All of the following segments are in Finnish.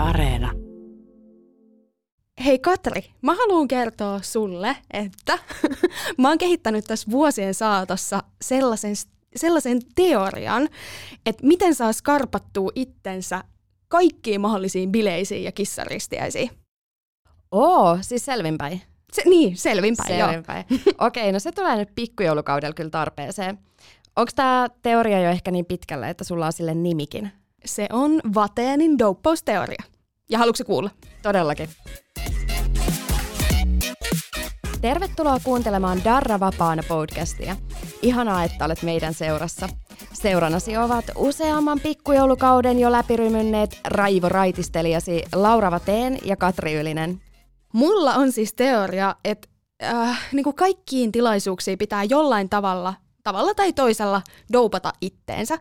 Areena. Hei Katri, mä haluan kertoa sulle, että mä oon kehittänyt tässä vuosien saatossa sellaisen teorian, että miten saa skarpattua itsensä kaikkiin mahdollisiin bileisiin ja kissaristiäisiin. Siis selvinpäin. Selvinpäin, joo. Okei, no se tulee nyt pikkujoulukaudella kyllä tarpeeseen. Onko tämä teoria jo ehkä niin pitkällä, että sulla on sille nimikin? Se on Vateenin douppausteoria. Ja haluatko kuulla? Todellakin. Tervetuloa kuuntelemaan Darra Vapaana podcastia. Ihanaa, että olet meidän seurassa. Seurannasi ovat useamman pikkujoulukauden jo läpirymynneet Raivo Raitistelijasi Laura Vateen ja Katri Ylinen. Mulla on siis teoria, että niin kuin kaikkiin tilaisuuksiin pitää jollain tavalla tai toisella doupata itteensä.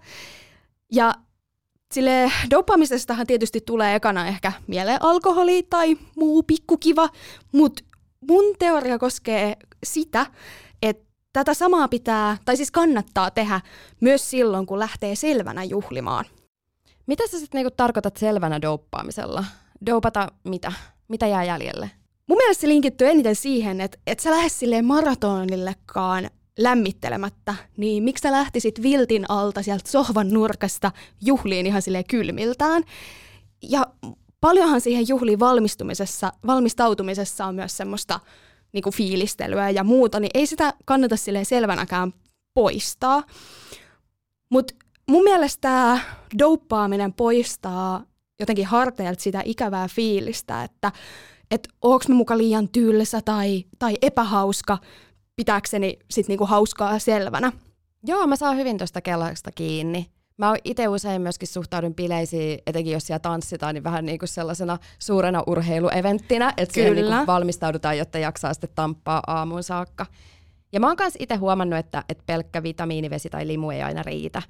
Ja sille dopaamisestahan tietysti tulee ekana ehkä mieleen alkoholi tai muu pikkukiva, mutta mun teoria koskee sitä, että tätä samaa kannattaa tehdä myös silloin, kun lähtee selvänä juhlimaan. Mitä sä sitten niinku tarkoitat selvänä douppaamisella? Doupata mitä? Mitä jää jäljelle? Mun mielestä se linkittyy eniten siihen, että et sä lähde silleen maratonillekaan lämmittelemättä, niin miksi sä lähtisit viltin alta sieltä sohvan nurkasta juhliin ihan silleen kylmiltään? Ja paljonhan siihen juhliin valmistautumisessa on myös semmoista niinku fiilistelyä ja muuta, niin ei sitä kannata silleen selvänäkään poistaa. Mutta mun mielestä tämä douppaaminen poistaa jotenkin harteilta sitä ikävää fiilistä, että onko mä muka liian tylsä tai epähauska, pitääkseni sit niinku hauskaa selvänä. Joo, mä saan hyvin tuosta kellasta kiinni. Mä itse usein myöskin suhtaudun bileisiin, etenkin jos siellä tanssitaan, niin vähän niin kuin sellaisena suurena urheilueventtinä, että siihen niin kuin valmistaudutaan, jotta jaksaa sitten tamppaa aamuun saakka. Ja mä oon myös itse huomannut, että pelkkä vitamiinivesi tai limu ei aina riitä.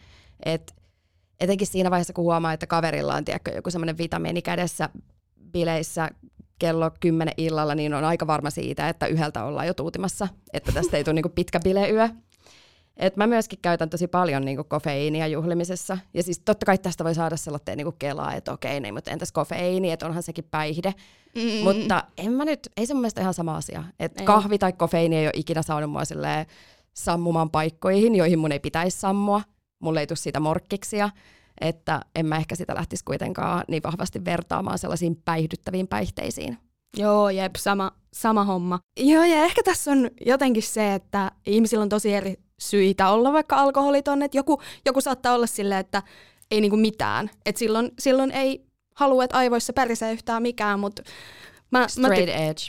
Etenkin siinä vaiheessa, kun huomaa, että kaverilla on joku semmoinen vitamiini kädessä bileissä kello 10 illalla, niin on aika varma siitä, että 1 ollaan jo tuutimassa, että tästä ei tule niin kuin pitkä bileyö. Et mä myöskin käytän tosi paljon niinku kofeiinia juhlimisessa. Ja siis totta kai tästä voi saada sellainen niinku kelaa, että okei, niin, mutta entäs kofeiini, että onhan sekin päihde. Mutta ei se mun mielestä ihan sama asia. Että kahvi tai kofeiini ei ole ikinä saanut mua sammumaan paikkoihin, joihin mun ei pitäisi sammua. Mulle ei tule siitä morkkiksia, että en mä ehkä sitä lähtisi kuitenkaan niin vahvasti vertaamaan sellaisiin päihdyttäviin päihteisiin. Joo, jep, sama homma. Joo, ja ehkä tässä on jotenkin se, että ihmisillä on tosi eri syitä olla vaikka alkoholiton, että joku saattaa olla silleen, että ei niinku mitään. Että silloin ei halua, että aivoissa pärisee yhtään mikään, mutta straight edge.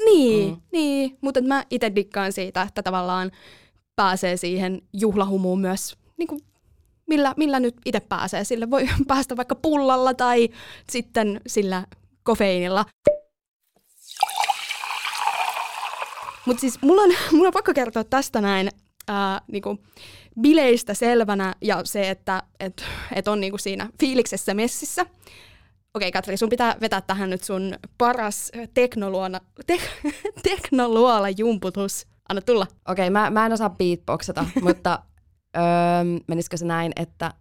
Niin, mutta mä itse dikkaan siitä, että tavallaan pääsee siihen juhlahumuun myös niinku millä nyt itse pääsee. Sille voi päästä vaikka pullalla tai sitten sillä kofeiinilla. Mutta siis mulla on pakko kertoa tästä näin niinku bileistä selvänä ja se, että et on niinku siinä fiiliksessä messissä. Okei, Katri, sun pitää vetää tähän nyt sun paras teknoluola jumputus. Anna tulla. Okei, mä en osaa beatboxata, mutta menisikö se näin, että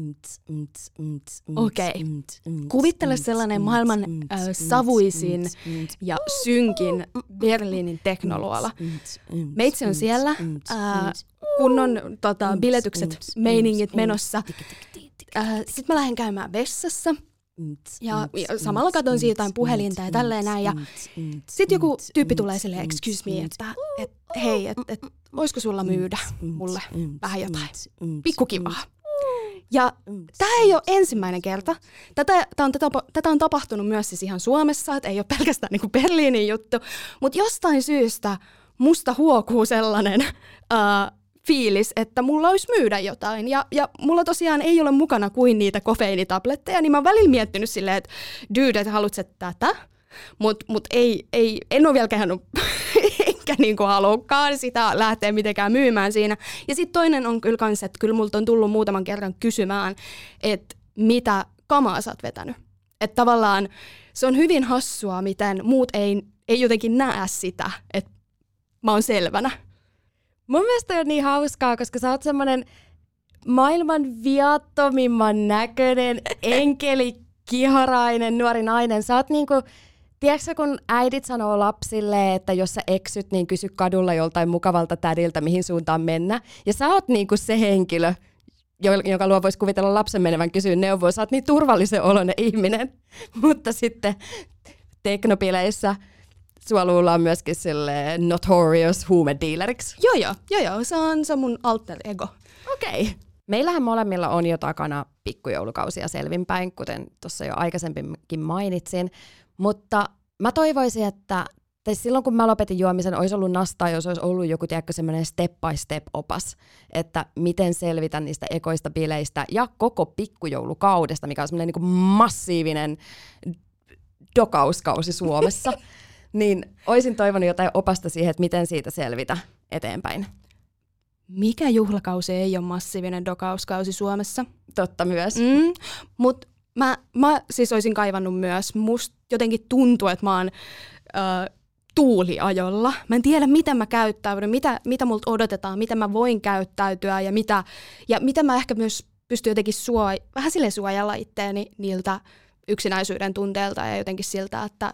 Okei. Kuvittele sellainen maailman savuisin ja synkin Berliinin teknoluola. Meitsi on siellä, kunnon biletykset, meiningit menossa. Sitten mä lähden käymään vessassa. Ja samalla katon siitä jotain puhelinta ja tälleen näin. Ja sitten joku tyyppi tulee silleen, excuse me, että hei, voisiko sulla myydä mulle vähän jotain pikkukivaa. Ja tämä ei ole ensimmäinen kerta. Tätä on tapahtunut myös siis ihan Suomessa, että ei ole pelkästään niinku Berliinin juttu. Mutta jostain syystä musta huokuu sellainen fiilis, että mulla olisi myydä jotain. Ja mulla tosiaan ei ole mukana kuin niitä kofeiinitabletteja, niin mä oon välillä miettinyt silleen, että dude, että haluatko tätä? Mut en ole vielä kehannut enkä niinku halukkaan sitä lähteä mitenkään myymään siinä. Ja sitten toinen on kyllä kans, että kyllä multa on tullut muutaman kerran kysymään, että mitä kamaa sä oot vetänyt. Että tavallaan se on hyvin hassua, miten muut ei jotenkin näe sitä, että mä oon selvänä. Mun mielestä on niin hauskaa, koska sä oot semmonen maailman viattomimman näköinen enkeli kiharainen nuori nainen. Sä oot niinku, tiedätkö kun äidit sanoo lapsille, että jos sä eksyt, niin kysy kadulla joltain mukavalta tädiltä, mihin suuntaan mennä. Ja sä oot niinku se henkilö, joka luo voisi kuvitella lapsen menevän kysyä neuvoa. Sä oot niin turvallisen oloinen ihminen, mutta sitten teknopileissä sua luullaan myöskin silleen notorious huumedealeriksi. Joo, se on mun alter ego. Okei. Meillähän molemmilla on jo takana pikkujoulukausia selvinpäin, kuten tuossa jo aikaisemminkin mainitsin, mutta mä toivoisin, että silloin kun mä lopetin juomisen, olisi ollut nastaa, jos olisi ollut joku semmoinen step-by-step-opas, että miten selvitä niistä ekoista bileistä ja koko pikkujoulukaudesta, mikä on semmoinen niin kuin massiivinen dokauskausi Suomessa, niin olisin toivonut jotain opasta siihen, että miten siitä selvitä eteenpäin. Mikä juhlakausi ei ole massiivinen dokauskausi Suomessa? Totta myös. Mutta mä siis olisin kaivannut myös, musta jotenkin tuntuu, että mä oon tuuliajolla. Mä en tiedä, miten mä käyttäydyn, mitä multa odotetaan, miten mä voin käyttäytyä ja mitä mä ehkä myös pystyn jotenkin vähän silleen suojella itteeni niiltä yksinäisyyden tunteelta ja jotenkin siltä, että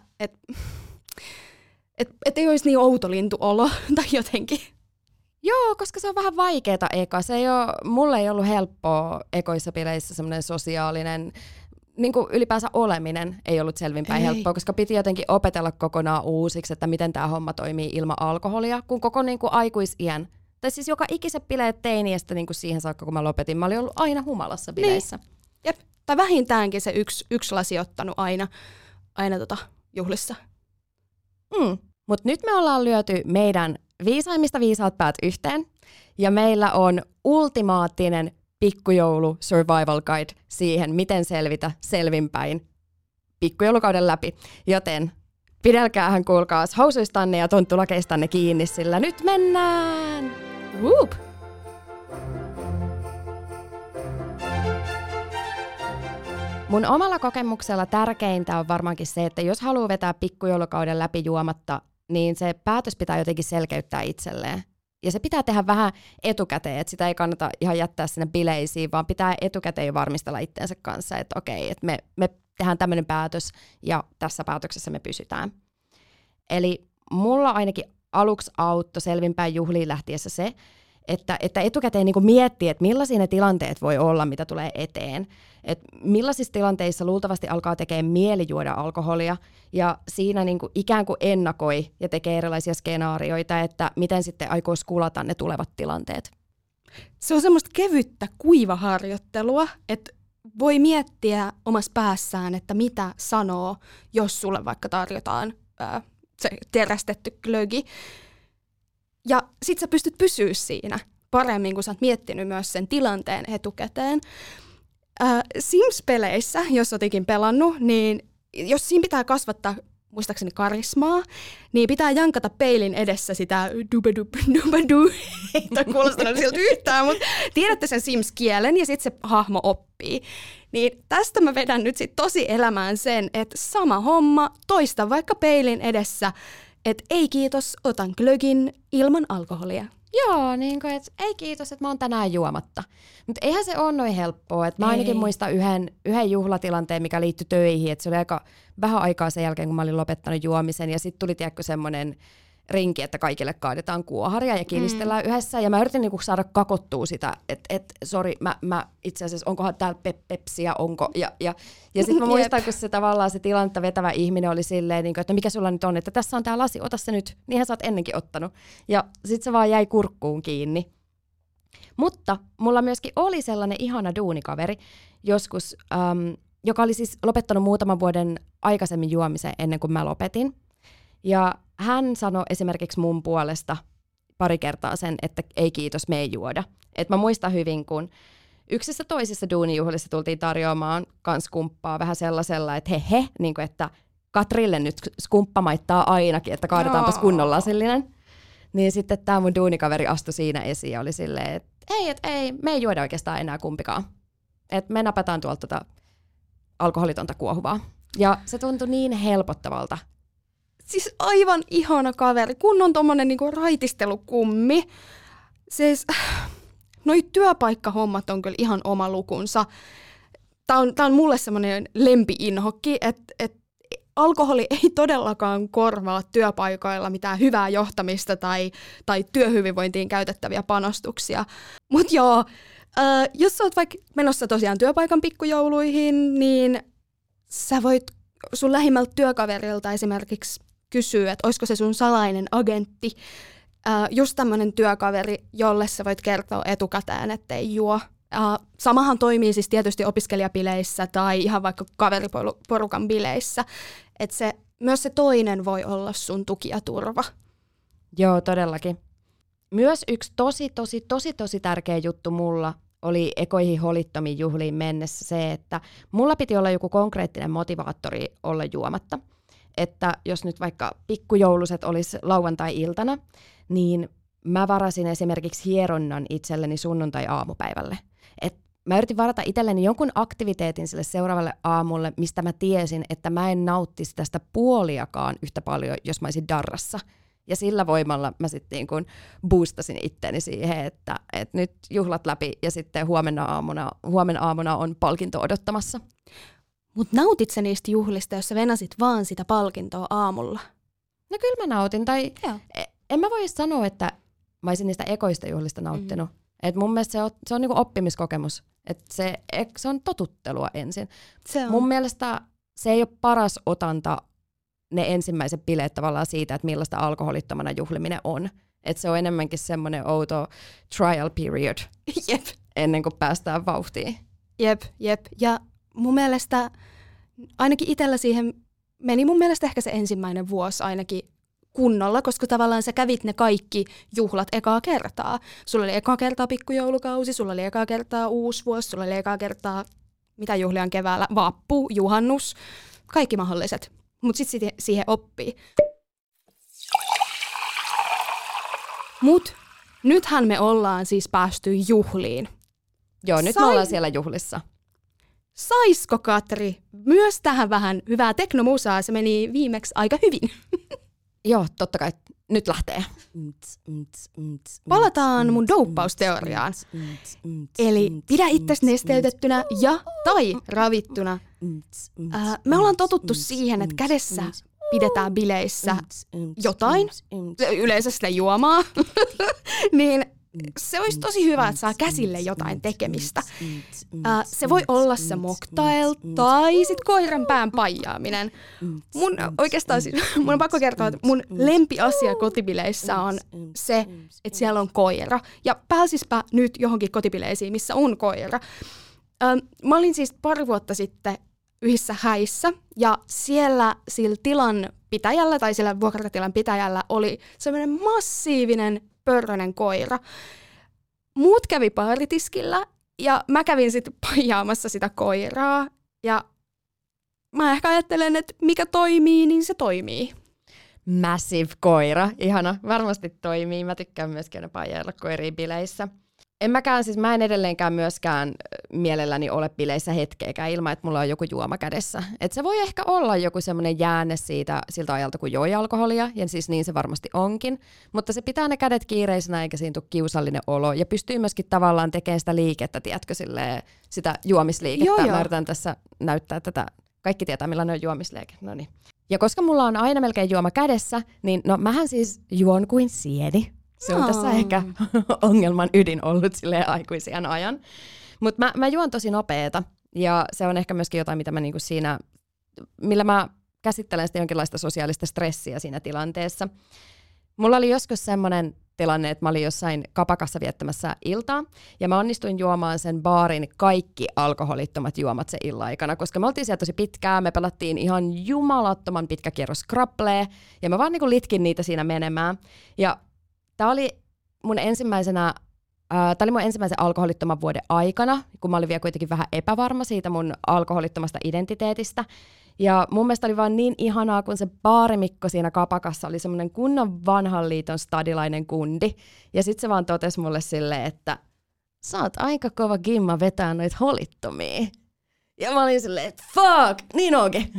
et ei olisi niin outo lintuolo tai jotenkin. Joo, koska se on vähän vaikeeta eka. Mulle ei ollut helppoa ekoissa bileissä semmoinen sosiaalinen, niin kuin ylipäänsä oleminen ei ollut selvinpäin helppoa, koska piti jotenkin opetella kokonaan uusiksi, että miten tämä homma toimii ilman alkoholia, kun koko niin kuin aikuisiän, tai siis joka ikiset bileet teiniästä niin kuin siihen saakka, kun mä lopetin, mä olin ollut aina humalassa bileissä. Niin. Jep. Tai vähintäänkin se yksi lasi ottanut aina juhlissa. Mutta nyt me ollaan lyöty meidän viisaimmista viisaat päät yhteen, ja meillä on ultimaattinen pikkujoulu survival guide siihen, miten selvitä selvinpäin pikkujoulukauden läpi. Joten pidelkäähän kuulkaas housuistanne ja tonttulakeistanne kiinni, sillä nyt mennään! Whoop! Mun omalla kokemuksella tärkeintä on varmaankin se, että jos haluaa vetää pikkujoulukauden läpi juomatta, niin se päätös pitää jotenkin selkeyttää itselleen. Ja se pitää tehdä vähän etukäteen, että sitä ei kannata ihan jättää sinne bileisiin, vaan pitää etukäteen varmistella itteensä kanssa, että okei, että me tehdään tämmöinen päätös ja tässä päätöksessä me pysytään. Eli mulla ainakin aluksi auttoi selvinpäin juhliin lähtiessä se, että etukäteen niin miettii, että millaisia ne tilanteet voi olla, mitä tulee eteen. Että millaisissa tilanteissa luultavasti alkaa tekemään mieli juoda alkoholia, ja siinä niin kuin ikään kuin ennakoi ja tekee erilaisia skenaarioita, että miten sitten aikoo skulata ne tulevat tilanteet. Se on semmoista kevyttä kuivaharjoittelua, että voi miettiä omassa päässään, että mitä sanoo, jos sulle vaikka tarjotaan se terästetty glögi. Ja sit sä pystyt pysyä siinä paremmin, kun sä oot miettinyt myös sen tilanteen etukäteen. Sims-peleissä, jos ootkin pelannut, niin jos siinä pitää kasvattaa muistaakseni karismaa, niin pitää jankata peilin edessä sitä dubadu. Ei toi kuulostanut siltä yhtään, mutta tiedätte sen Sims-kielen ja sitten se hahmo oppii. Niin tästä mä vedän nyt sit tosi elämään sen, että sama homma, toista vaikka peilin edessä, että ei kiitos, otan glögin ilman alkoholia. Joo, niin kuin, että ei kiitos, että mä oon tänään juomatta. Mutta eihän se ole noin helppoa. Mä ainakin muistan yhden juhlatilanteen, mikä liittyi töihin. Että se oli aika vähän aikaa sen jälkeen, kun mä olin lopettanut juomisen. Ja sitten tuli semmoinen rinki, että kaikille kaadetaan kuoharia ja kilistellään yhdessä. Ja mä yritin niinku saada kakottua sitä, että sori, mä itse asiassa, onkohan täällä pepsiä, onko? Ja sitten mä muistan, kun se tavallaan se tilannetta vetävä ihminen oli silleen, niinku, että mikä sulla nyt on, että tässä on tää lasi, ota se nyt. Niinhän sä oot ennenkin ottanut. Ja sitten se vaan jäi kurkkuun kiinni. Mutta mulla myöskin oli sellainen ihana duunikaveri joskus, joka oli siis lopettanut muutaman vuoden aikaisemmin juomisen ennen kuin mä lopetin. Ja hän sanoi esimerkiksi mun puolesta pari kertaa sen, että ei kiitos, me ei juoda. Et mä muistan hyvin, kun yksissä toisissa duunijuhlissa tultiin tarjoamaan kans skumppaa vähän sellaisella, että niin kuin, että Katrille nyt skumppa maittaa ainakin, että kaadetaanpas kunnon lasillinen. Niin sitten tämä mun duunikaveri astui siinä esiin ja oli silleen, että ei, me ei juoda oikeastaan enää kumpikaan. Että me napataan tuolta alkoholitonta kuohuvaa. Ja se tuntui niin helpottavalta. Siis aivan ihana kaveri, kun on tommonen niinku raitistelukummi. Siis noi työpaikkahommat on kyllä ihan oma lukunsa. Tää on mulle semmoinen lempi-inhokki, että alkoholi ei todellakaan korvaa työpaikoilla mitään hyvää johtamista tai työhyvinvointiin käytettäviä panostuksia. Mutta joo, jos sä oot vaikka menossa tosiaan työpaikan pikkujouluihin, niin sä voit sun lähimmältä työkaverilta esimerkiksi kysyä, että olisiko se sun salainen agentti, just tämmöinen työkaveri, jolle sä voit kertoa etukäteen, ettei juo. Samahan toimii siis tietysti opiskelijabileissä tai ihan vaikka kaveriporukan bileissä, että myös se toinen voi olla sun tuki ja turva. Joo, todellakin. Myös yksi tosi tärkeä juttu mulla oli ekoihin holittomiin juhliin mennessä se, että mulla piti olla joku konkreettinen motivaattori olla juomatta. Että jos nyt vaikka pikkujouluset olisi lauantai-iltana, niin mä varasin esimerkiksi hieronnan itselleni sunnuntai-aamupäivälle. Et mä yritin varata itselleni jonkun aktiviteetin sille seuraavalle aamulle, mistä mä tiesin, että mä en nauttisi tästä puoliakaan yhtä paljon, jos mä olisin darrassa. Ja sillä voimalla mä sitten niin kun boostasin itteni siihen, että nyt juhlat läpi ja sitten huomenna aamuna on palkinto odottamassa. Mut nautit sä niistä juhlista, jos sä venasit vaan sitä palkintoa aamulla? No kyllä mä nautin. Tai en mä voi sanoa, että mä olisin niistä ekoista juhlista nauttinut. Et mun mielestä se on niinku oppimiskokemus. Et se on totuttelua ensin. Se on. Mun mielestä se ei ole paras otanta ne ensimmäiset bileet tavallaan siitä, että millaista alkoholittomana juhliminen on. Et se on enemmänkin semmoinen outo trial period. Jep. Ennen kuin päästään vauhtiin. Jep. Ja mun mielestä ainakin itsellä siihen meni mun mielestä ehkä se ensimmäinen vuosi ainakin kunnolla, koska tavallaan sä kävit ne kaikki juhlat ekaa kertaa. Sulla oli ekaa kertaa pikkujoulukausi, sulla oli ekaa kertaa uusvuosi, sulla oli ekaa kertaa, mitä juhlia on keväällä, vappu, juhannus, kaikki mahdolliset. Mutta sitten siihen oppii. Mut nythän me ollaan siis päästy juhliin. Joo, nyt me ollaan siellä juhlissa. Saisko Katri myös tähän vähän hyvää teknomusaa? Se meni viimeksi aika hyvin. Joo, totta kai. Nyt lähtee. Palataan mun douppausteoriaan. Eli pidä itsesi nesteytettynä ja tai ravittuna. Me ollaan totuttu siihen, että kädessä pidetään bileissä jotain, yleensä sitä juomaa, niin se olisi tosi hyvä, että saa käsille jotain tekemistä. Se voi olla se mocktail tai sit koiran pään paijaaminen. Mun on pakko kertoa, että mun lempiasia kotibileissä on se, että siellä on koira. Ja pääsispä nyt johonkin kotibileisiin, missä on koira. Mä olin siis pari vuotta sitten yhdessä häissä, ja siellä sillä tilan pitäjällä tai sillä vuokratilan pitäjällä oli semmoinen massiivinen pörrönen koira. Muut kävi baaritiskillä ja mä kävin sitten paijaamassa sitä koiraa. Ja mä ehkä ajattelen, että mikä toimii, niin se toimii. Massive koira. Ihana. Varmasti toimii. Mä tykkään myöskin paijailla koiria bileissä. Mä en edelleenkään myöskään mielelläni ole bileissä hetkeäkään ilman, että mulla on joku juoma kädessä. Et se voi ehkä olla joku semmoinen jäänne siltä ajalta, kun joi alkoholia, ja siis niin se varmasti onkin. Mutta se pitää ne kädet kiireisenä, eikä siinä tule kiusallinen olo, ja pystyy myöskin tavallaan tekemään sitä liikettä, tiedätkö, sitä juomisliikettä. Joo. Mä yritän tässä näyttää tätä. Kaikki tietää, millainen on juomisliike. Noniin. Ja koska mulla on aina melkein juoma kädessä, niin mähän siis juon kuin sieni. Se on tässä ehkä ongelman ydin ollut silleen aikuisiän ajan. Mutta mä juon tosi nopeeta, ja se on ehkä myöskin jotain, mitä mä niinku siinä, millä mä käsittelen sitä jonkinlaista sosiaalista stressiä siinä tilanteessa. Mulla oli joskus semmoinen tilanne, että mä olin jossain kapakassa viettämässä iltaa, ja mä onnistuin juomaan sen baarin kaikki alkoholittomat juomat sen illan aikana, koska me oltiin siellä tosi pitkään, me pelattiin ihan jumalattoman pitkä kierros Scrabblee, ja mä vaan niinku litkin niitä siinä menemään. Ja Tämä oli mun ensimmäisen alkoholittoman vuoden aikana, kun mä olin vielä kuitenkin vähän epävarma siitä mun alkoholittomasta identiteetistä. Ja mun mielestä oli vaan niin ihanaa, kun se baarimikko siinä kapakassa oli semmoinen kunnon vanhan liiton stadilainen kundi. Ja sit se vaan totesi mulle silleen, että sä oot aika kova gimma vetää noita holittomia. Ja mä olin silleen, että fuck, niin onkin.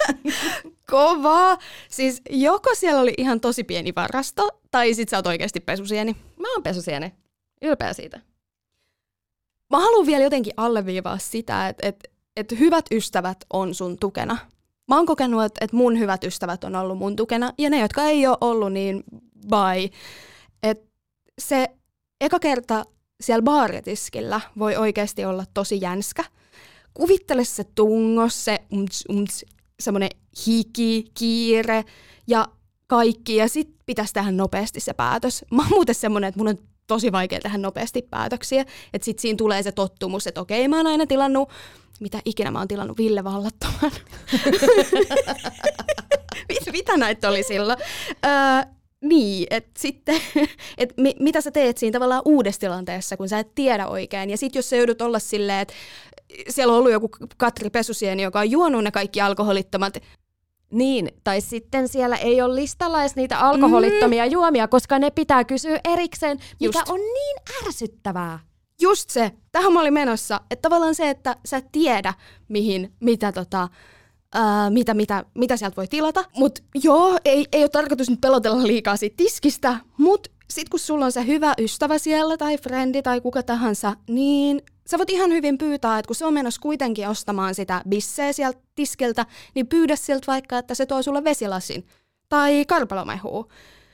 Kovaa. Siis joko siellä oli ihan tosi pieni varasto, tai sit sä oot oikeasti pesusieni. Mä oon pesusieni. Ylpeä siitä. Mä haluan vielä jotenkin alleviivaa sitä, että että hyvät ystävät on sun tukena. Mä oon kokenut, että mun hyvät ystävät on ollut mun tukena, ja ne, jotka ei ole ollut, niin bye. Et se eka kerta siellä baaritiskillä voi oikeasti olla tosi jänskä. Kuvittele se tungos, se semmoinen hiki, kiire ja kaikki, ja sit pitäisi tehdä nopeasti se päätös. Mä oon muuten semmoinen, että mun on tosi vaikea tehdä nopeasti päätöksiä, että sit siinä tulee se tottumus, että okei, mä oon aina tilannut, mitä ikinä mä oon tilannut, Ville Vallattoman. Mitä näitä oli silloin? Niin, että sitten, että mitä sä teet siinä tavallaan uudessa tilanteessa, kun sä et tiedä oikein. Ja sit jos sä joudut olla silleen, että siellä on ollut joku Katri Pesusieni, joka on juonut ne kaikki alkoholittomat. Niin, tai sitten siellä ei ole listalla edes niitä alkoholittomia juomia, koska ne pitää kysyä erikseen, mikä on niin ärsyttävää. Just se. Tähän mä olin menossa. Että tavallaan se, että sä et tiedä, mitä sieltä voi tilata. Mut joo, ei ole tarkoitus nyt pelotella liikaa siitä tiskistä, mut sit kun sulla on se hyvä ystävä siellä tai frendi tai kuka tahansa, niin sä voit ihan hyvin pyytää, että kun se on menossa kuitenkin ostamaan sitä bisseä sieltä tiskiltä, niin pyydä siltä vaikka, että se tuo sulle vesilasin tai karpalomehua.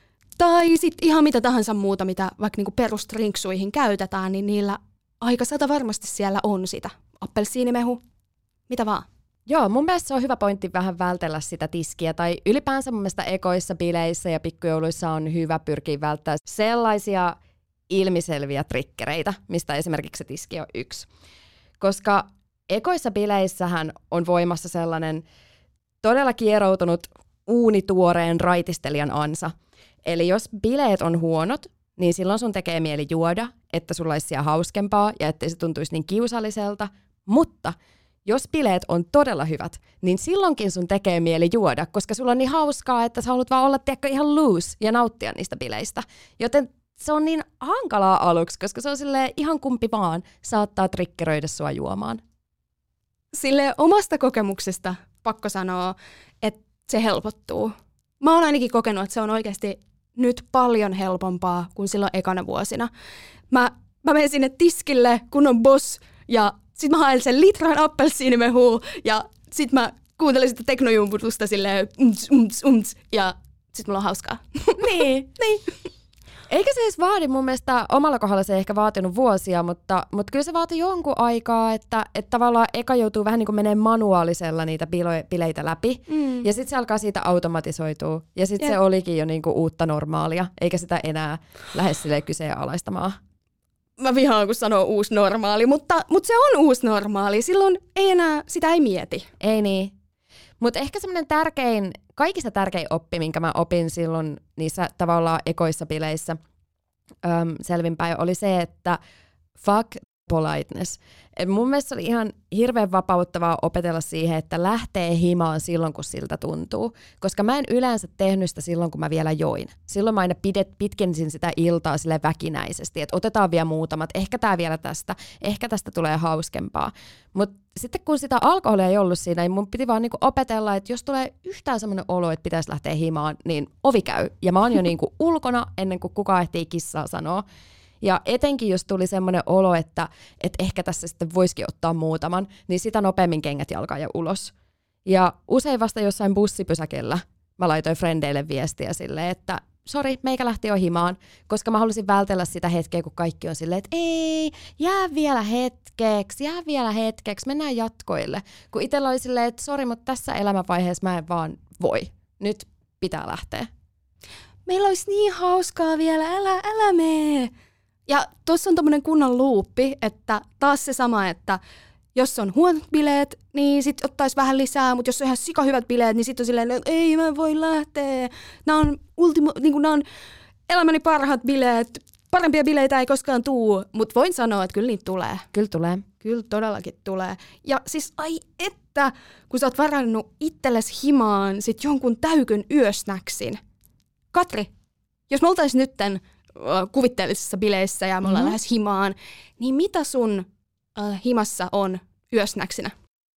Tai sitten ihan mitä tahansa muuta, mitä vaikka niinku perustrinksuihin käytetään, niin niillä aika varmasti siellä on sitä. Appelsiinimehu, mitä vaan. Joo, mun mielestä se on hyvä pointti vähän vältellä sitä tiskiä, tai ylipäänsä mun mielestä ekoissa, bileissä ja pikkujouluissa on hyvä pyrkiä välttämään sellaisia ilmiselviä trikkereitä, mistä esimerkiksi se tiski on yksi. Koska ekoissa bileissähän on voimassa sellainen todella kieroutunut uunituoreen raitistelijan ansa. Eli jos bileet on huonot, niin silloin sun tekee mieli juoda, että sulla olisi siellä hauskempaa ja ettei se tuntuisi niin kiusalliselta, mutta jos bileet on todella hyvät, niin silloinkin sun tekee mieli juoda, koska sulla on niin hauskaa, että sä haluat vaan olla ihan loose ja nauttia niistä bileistä. Joten se on niin hankalaa aluksi, koska se on silleen ihan kumpi vaan saattaa triggeröidä sua juomaan. Sille omasta kokemuksesta pakko sanoa, että se helpottuu. Mä oon ainakin kokenut, että se on oikeasti nyt paljon helpompaa kuin silloin ekana vuosina. Mä menen sinne tiskille, kun on boss, ja sit mä haen sen litran appelsiinimehua, ja sit mä kuuntelen sitä teknojumputusta silleen ja sit mulla on hauskaa. Niin. Eikä se edes vaadi, mun mielestä omalla kohdalla se ei ehkä vaatinut vuosia, mutta kyllä se vaati jonkun aikaa, että tavallaan eka joutuu vähän niin kuin menemään manuaalisella niitä bileitä läpi, ja sitten se alkaa siitä automatisoitua, ja sitten se olikin jo niin kuin uutta normaalia, eikä sitä enää lähde silleen kyseenalaistamaan. Mä vihaan, kun sanoo uusi normaali, mutta se on uusi normaali, silloin sitä ei mieti. Ei niin. Mutta ehkä semmoinen kaikista tärkein oppi, minkä mä opin silloin niissä tavallaan ekoissa bileissä selvinpäin, oli se, että fuck politeness. Et mun mielestä oli ihan hirveän vapauttavaa opetella siihen, että lähtee himaan silloin, kun siltä tuntuu. Koska mä en yleensä tehnyt sitä silloin, kun mä vielä join. Silloin mä aina pitkensin sitä iltaa sille väkinäisesti, että otetaan vielä muutamat, ehkä tää vielä tästä, ehkä tästä tulee hauskempaa. Mutta sitten kun sitä alkoholia ei ollut siinä, niin mun piti vaan niinku opetella, että jos tulee yhtään semmoinen olo, että pitäisi lähteä himaan, niin ovi käy. Ja mä oon jo niinku ulkona ennen kuin kukaan ehtii kissaa sanoa. Ja etenkin, jos tuli semmoinen olo, että ehkä tässä sitten voisikin ottaa muutaman, niin sitä nopeammin kengät jalkaan ja ulos. Ja usein vasta jossain bussipysäkellä mä laitoin frendeille viestiä silleen, että sori, meikä lähti jo himaan, koska mä halusin vältellä sitä hetkeä, kun kaikki on silleen, että ei, jää vielä hetkeksi, mennään jatkoille. Kun itsellä oli silleen, että sori, mutta tässä elämänvaiheessa mä en vaan voi, nyt pitää lähteä. Meillä olisi niin hauskaa vielä, älä mee. Ja tuossa on tommonen kunnon luuppi, että taas se sama, että jos on huonot bileet, niin sit ottaisi vähän lisää, mutta jos on ihan sikahyvät bileet, niin sit on silleen, että ei mä voi lähteä. Nämä on, nämä on elämäni parhaat bileet, parempia bileitä ei koskaan tuu, mutta voin sanoa, että kyllä niitä tulee. Kyllä tulee. Kyllä todellakin tulee. Ja siis ai että, kun sä oot varannut itsellesi himaan sit jonkun täykyn yösnäksin. Katri, jos me oltais nytten kuvitteellisissa bileissä ja me ollaan lähes himaan, niin mitä sun himassa on yösnäksinä?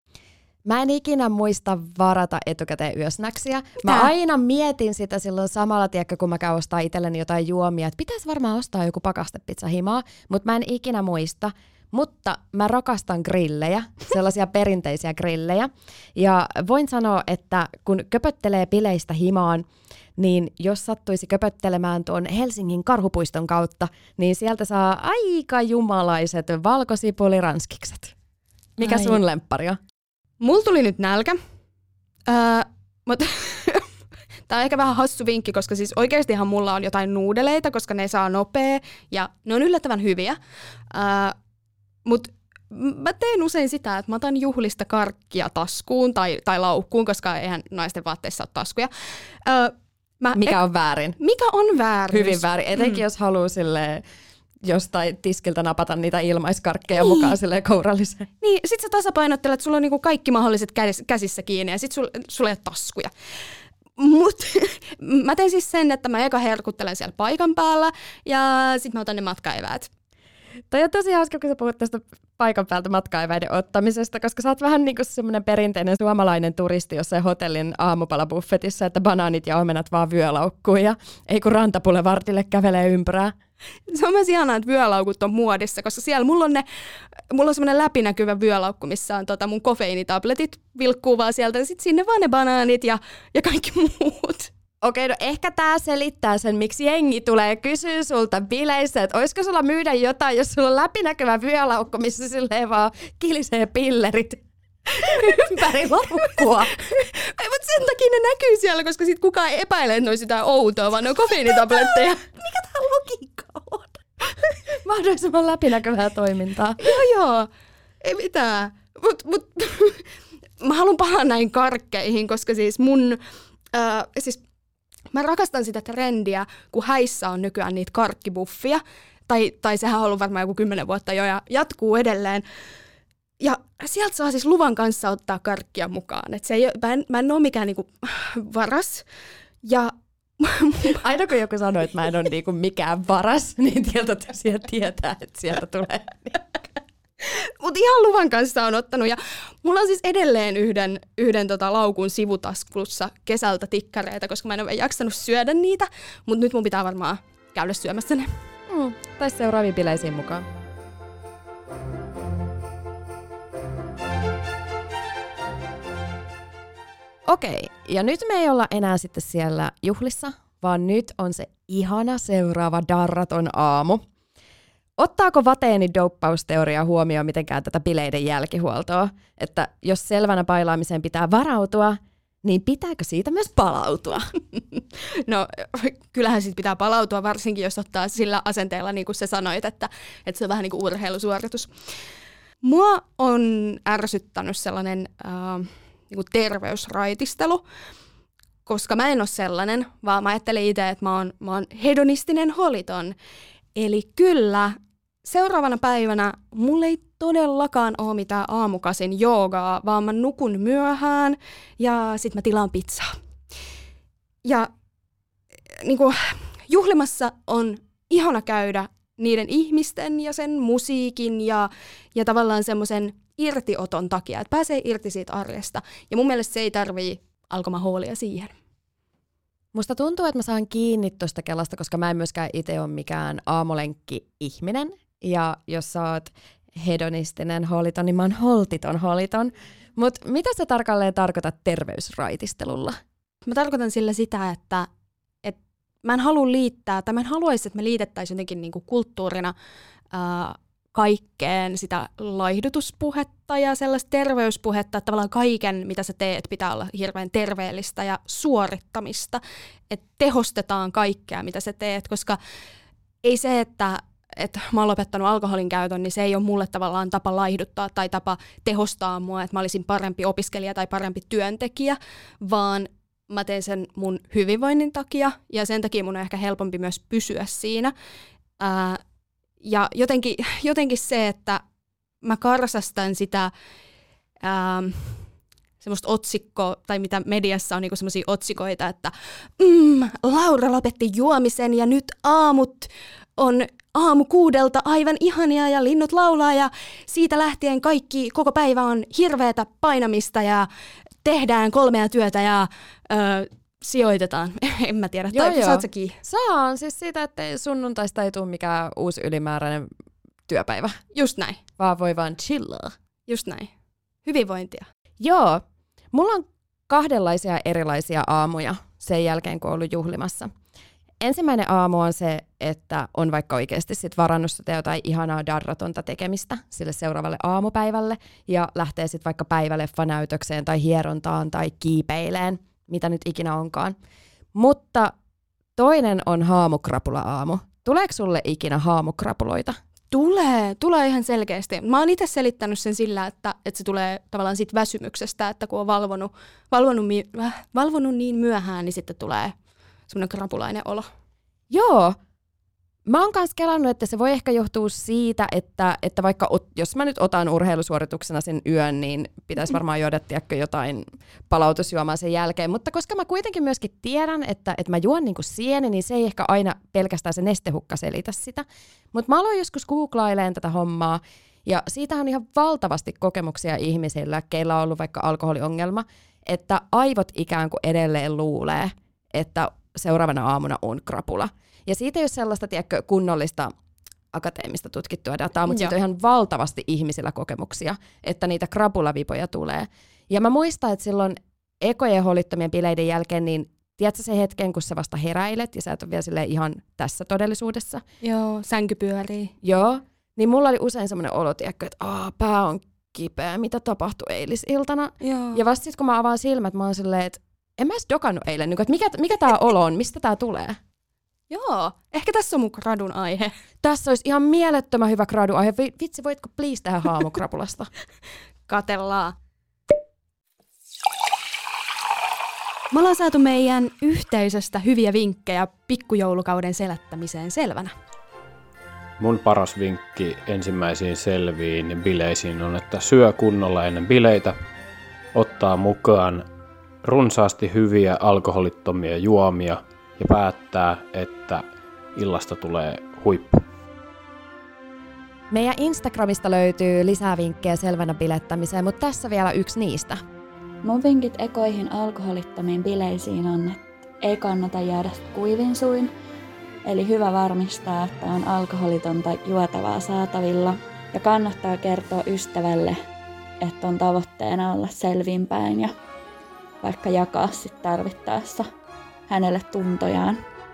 Mä en ikinä muista varata etukäteen yösnäksiä. Mä aina mietin sitä silloin samalla, tiedätkö, kun mä käyn ostaa itselleni jotain juomia, että pitäisi varmaan ostaa joku pakastepizza himaa, mutta mä en ikinä muista. Mutta mä rakastan grillejä, sellaisia perinteisiä grillejä. Ja voin sanoa, että kun köpöttelee bileistä himaan, niin jos sattuisi köpöttelemään tuon Helsingin Karhupuiston kautta, niin sieltä saa aika jumalaiset valkosipuliranskikset. Mikä sun lemppari on? Mulla tuli nyt nälkä, mutta tämä on ehkä vähän hassu vinkki, koska siis oikeastihan mulla on jotain nuudeleita, koska ne saa nopea ja ne on yllättävän hyviä. Mutta mä teen usein sitä, että mä otan juhlista karkkia taskuun tai laukkuun, koska eihän naisten vaatteissa ole taskuja. Mikä on väärin? Mikä on väärin? Hyvin väärin, etenkin jos haluaa silleen jostain tiskiltä napata niitä ilmaiskarkkeja mukaan silleen kouralliseen. Niin, sit sä tasapainottelet, että sulla on niinku kaikki mahdolliset käsissä kiinni ja sit sulla ei ole taskuja. Mut mä teen siis sen, että mä eka herkuttelen siellä paikan päällä ja sit mä otan ne matkaeväät. Toi on tosi hauska, kun sä puhut tästä paikan päältä matkaeväiden ottamisesta, koska sä oot vähän niin kuin semmoinen perinteinen suomalainen turisti jossain hotellin aamupalabuffetissa, että banaanit ja omenat vaan vyölaukkuun ja ei kun Rantapulevartille kävelee ympyrää. Se on myös ihanaa, että vyölaukut on muodissa, koska siellä mulla on semmoinen läpinäkyvä vyölaukku, missä on mun kofeiinitabletit vilkkuu vaan sieltä ja sit sinne vaan ne banaanit ja kaikki muut. Okei, no ehkä tää selittää sen, miksi jengi tulee kysyä sulta bileissä, että olisiko sulla myydä jotain, jos sulla on läpinäkyvä vyölaukku, missä silleen vaan kilisee pillerit ympäri laukkua. Ei, mutta sen takia ne näkyy siellä, koska sit kukaan ei epäile, että ne olisi jotain outoa, vaan ne on kofeiinitabletteja. Mikä tää logiikka on? Mahdollisimman läpinäkyvää toimintaa. Joo. Ei mitään. Mut mä haluan pahaa näin karkkeihin, koska siis mä rakastan sitä trendiä, kun häissä on nykyään niitä karkkibuffia. Tai sehän on ollut varmaan joku 10 vuotta jo ja jatkuu edelleen. Ja sieltä saa siis luvan kanssa ottaa karkkia mukaan. Et mä en ole mikään niinku varas. Ja aina kun joku sanoo, että mä en ole niinku mikään varas, niin tosiaan tietää, että sieltä tulee. Mutta ihan luvan kanssa on ottanut. Ja mulla on siis edelleen yhden laukun sivutaskussa kesältä tikkareita, koska mä en ole jaksanut syödä niitä. Mutta nyt mun pitää varmaan käydä syömässä ne. Tai seuraaviin bileisiin mukaan. Okei, ja nyt me ei olla enää sitten siellä juhlissa, vaan nyt on se ihana seuraava darraton aamu. Ottaako Vateeni douppausteoria huomioon mitenkään tätä bileiden jälkihuoltoa? Että jos selvänä bailaamiseen pitää varautua, niin pitääkö siitä myös palautua? No kyllähän siitä pitää palautua, varsinkin jos ottaa sillä asenteella, niin kuin sä sanoit, että se on vähän niin kuin urheilusuoritus. Mua on ärsyttänyt sellainen niin kuin terveysraitistelu, koska mä en ole sellainen, vaan mä ajattelen itse, että mä oon hedonistinen holiton. Eli kyllä, seuraavana päivänä mulla ei todellakaan ole mitään aamukasin joogaa, vaan mä nukun myöhään ja sit mä tilaan pizzaa. Ja niin kuin, juhlimassa on ihana käydä niiden ihmisten ja sen musiikin ja tavallaan semmoisen irtioton takia, että pääsee irti siitä arjesta. Ja mun mielestä se ei tarvii alkomahoolia siihen. Musta tuntuu, että mä saan kiinni tuosta kellasta, koska mä en myöskään itse ole mikään aamulenkki-ihminen. Ja jos sä oot hedonistinen holiton, niin mä oon holtiton holiton. Mut mitä sä tarkalleen tarkoitat terveysraitistelulla? Mä tarkoitan sillä sitä, että mä en halua liittää, tai mä en haluaisi, että me liitettäisiin jotenkin niinku kulttuurina kaikkeen sitä laihdutuspuhetta ja sellaista terveyspuhetta, että tavallaan kaiken, mitä sä teet, pitää olla hirveän terveellistä ja suorittamista. Että tehostetaan kaikkea, mitä sä teet, koska ei se, että mä oon lopettanut alkoholin käytön, niin se ei ole mulle tavallaan tapa laihduttaa tai tapa tehostaa mua, että mä olisin parempi opiskelija tai parempi työntekijä, vaan mä teen sen mun hyvinvoinnin takia ja sen takia mun on ehkä helpompi myös pysyä siinä. Ja jotenkin se, että mä karsastan sitä semmoista otsikkoa, tai mitä mediassa on niinku semmoisia otsikoita, että Laura lopetti juomisen ja nyt aamut on aamu 6 aivan ihania ja linnut laulaa ja siitä lähtien koko päivä on hirveätä painamista ja tehdään 3 työtä ja sijoitetaan. En mä tiedä. Saat sä kiinni? Saan. Siis siitä, että sunnuntaista ei tule mikään uusi ylimääräinen työpäivä. Just näin. Vaan voi vaan chillaa. Just näin. Hyvinvointia. Joo. Mulla on 2 erilaisia aamuja sen jälkeen, kun on ollut juhlimassa. Ensimmäinen aamu on se, että on vaikka oikeasti sit varannut sitä jotain ihanaa darratonta tekemistä sille seuraavalle aamupäivälle ja lähtee sitten vaikka päiväleffanäytökseen tai hierontaan tai kiipeileen, mitä nyt ikinä onkaan. Mutta toinen on haamukrapula-aamu. Tuleeko sulle ikinä haamukrapuloita? Tulee ihan selkeästi. Mä oon itse selittänyt sen sillä, että se tulee tavallaan siitä väsymyksestä, että kun on valvonut niin myöhään, niin sitten tulee semmoinen krapulainen olo. Joo. Mä oon kans kelannut, että se voi ehkä johtua siitä, että vaikka jos mä nyt otan urheilusuorituksena sen yön, niin pitäisi varmaan juoda jotain palautusjuomaa sen jälkeen. Mutta koska mä kuitenkin myöskin tiedän, että mä juon niinku sieni, niin se ei ehkä aina pelkästään se nestehukka selitä sitä. Mutta mä aloin joskus googlailemaan tätä hommaa, ja siitä on ihan valtavasti kokemuksia ihmisillä, keillä on ollut vaikka alkoholiongelma, että aivot ikään kuin edelleen luulee, että seuraavana aamuna on krapula. Ja siitä ei ole sellaista, tiedätkö, kunnollista akateemista tutkittua dataa, mutta siitä on ihan valtavasti ihmisillä kokemuksia, että niitä krapulavipoja tulee. Ja mä muistan, että silloin ekojen hollittomien bileiden jälkeen, niin tiedätkö se hetken, kun sä vasta heräilet ja sä et ole vielä ihan tässä todellisuudessa? Joo, sänky pyörii. Joo, niin mulla oli usein semmoinen olo, tiedätkö, että pää on kipeä, mitä tapahtui eilisiltana. Joo. Ja vasta sitten, kun mä avaan silmät, mä oon silleen, että en mä edes dokannut eilen, että mikä tää olo on, mistä tää tulee? Joo, ehkä tässä on mun gradun aihe. Tässä olisi ihan mielettömän hyvä gradun aihe. Vitsi, voitko please tehdä haamukrapulasta? Katellaan. Me ollaan saatu meidän yhteisöstä hyviä vinkkejä pikkujoulukauden selättämiseen selvänä. Mun paras vinkki ensimmäisiin selviin bileisiin on, että syö kunnolla ennen bileitä, ottaa mukaan runsaasti hyviä alkoholittomia juomia ja päättää, että illasta tulee huippu. Meidän Instagramista löytyy lisää vinkkejä selvänä bilettämiseen, mutta tässä vielä yksi niistä. Mun vinkit ekoihin alkoholittomiin bileisiin on, että ei kannata jäädä kuivin suin. Eli hyvä varmistaa, että on alkoholitonta juotavaa saatavilla. Ja kannattaa kertoa ystävälle, että on tavoitteena olla selvinpäin ja vaikka jakaa sit tarvittaessa hänelle tuntojaan.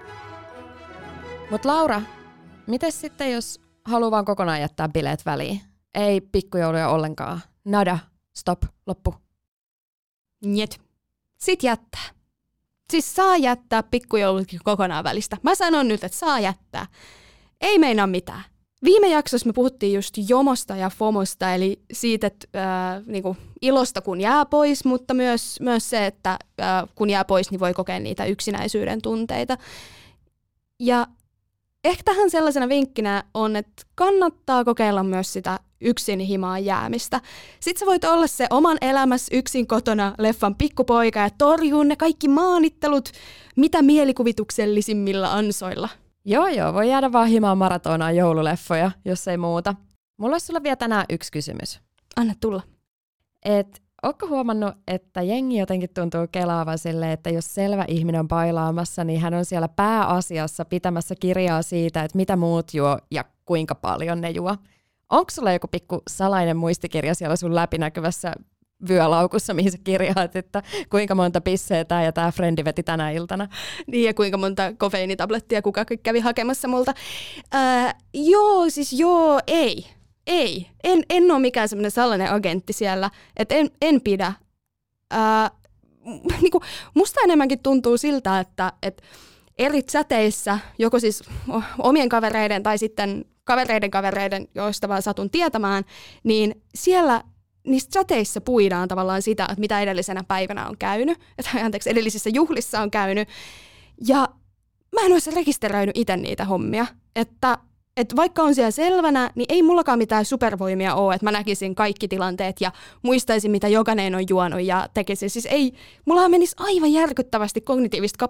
Mut Laura, mites sitten jos haluaa vaan kokonaan jättää bileet väliin? Ei pikkujouluja ollenkaan. Nada. Stop. Loppu. Njet. Sit jättää. Siis saa jättää pikkujoulutkin kokonaan välistä. Mä sanon nyt, että saa jättää. Ei meinaa mitään. Viime jaksossa me puhuttiin just jomosta ja fomosta, eli siitä, että niinku ilosta kun jää pois, mutta myös se, että kun jää pois, niin voi kokea niitä yksinäisyyden tunteita. Ja ehkä tähän sellaisena vinkkinä on, että kannattaa kokeilla myös sitä yksin himaan jäämistä. Sitten sä voit olla se oman elämässä yksin kotona leffan pikkupoika ja torjuu ne kaikki maanittelut mitä mielikuvituksellisimmilla ansoilla. Joo, voi jäädä vaan himaan maratonaan joululeffoja, jos ei muuta. Mulla olisi sulla vielä tänään yksi kysymys. Anna tulla. Ootko huomannut, että jengi jotenkin tuntuu kelaavan silleen, että jos selvä ihminen on bailaamassa, niin hän on siellä pääasiassa pitämässä kirjaa siitä, että mitä muut juo ja kuinka paljon ne juo. Onko sulla joku pikku salainen muistikirja siellä sun läpinäkyvässä vyölaukussa, mihin sä kirjaat, että kuinka monta pisseä tää ja tää frendi veti tänä iltana? Niin, ja kuinka monta kofeiinitablettia kuka kävi hakemassa multa. Ei. En ole mikään semmoinen salainen agentti siellä, että en pidä. Niinku, musta enemmänkin tuntuu siltä, että eri chateissä, joko siis omien kavereiden tai sitten kavereiden, joista vaan satun tietämään, niin siellä niissä chateissa puidaan tavallaan sitä, että mitä edellisenä päivänä on käynyt, edellisissä juhlissa on käynyt. Ja mä en olisi rekisteröinyt itse niitä hommia, että vaikka on siellä selvänä, niin ei mullakaan mitään supervoimia ole, että mä näkisin kaikki tilanteet ja muistaisin, mitä jokainen on juonut ja tekisin. Siis ei, mullahan menisi aivan järkyttävästi kognitiivista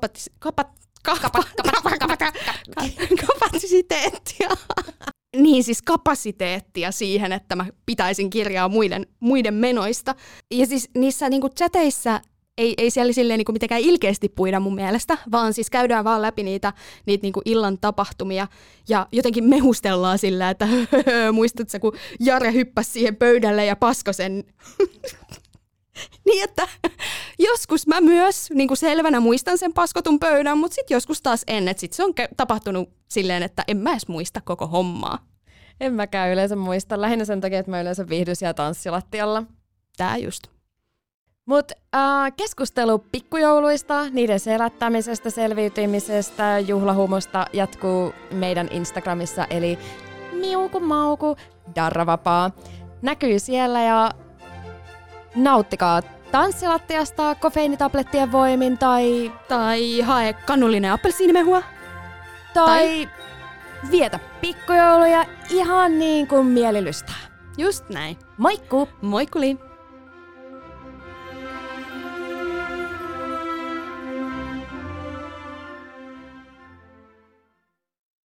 kapasiteettia. Niin, siis kapasiteettia siihen, että mä pitäisin kirjaa muiden menoista. Ja siis niissä niinku chateissa ei siellä silleen niin kuin mitenkään ilkeästi puida mun mielestä, vaan siis käydään vaan läpi niitä niin kuin illan tapahtumia ja jotenkin mehustellaan sillä, että muistatko kun Jare hyppäsi siihen pöydälle ja paskoi sen. Niin, että joskus mä myös niin kuin selvänä muistan sen paskotun pöydän, mutta sitten joskus taas en. Että sitten se on tapahtunut silleen, että en mä edes muista koko hommaa. En mäkään yleensä muista. Lähinnä sen takia, että mä yleensä viihdyn siellä tanssilattialla. Tää just. Mutta keskustelu pikkujouluista, niiden selättämisestä, selviytymisestä, juhlahumusta jatkuu meidän Instagramissa, eli miuku darravapaa. Näkyy siellä ja nauttikaa tanssilattiasta kofeiinitablettien voimin Tai hae kannullinen appelsiinimehua. Tai vietä pikkujouluja ihan niin kuin mieli lystää. Just näin. Moikku! Moikkuli!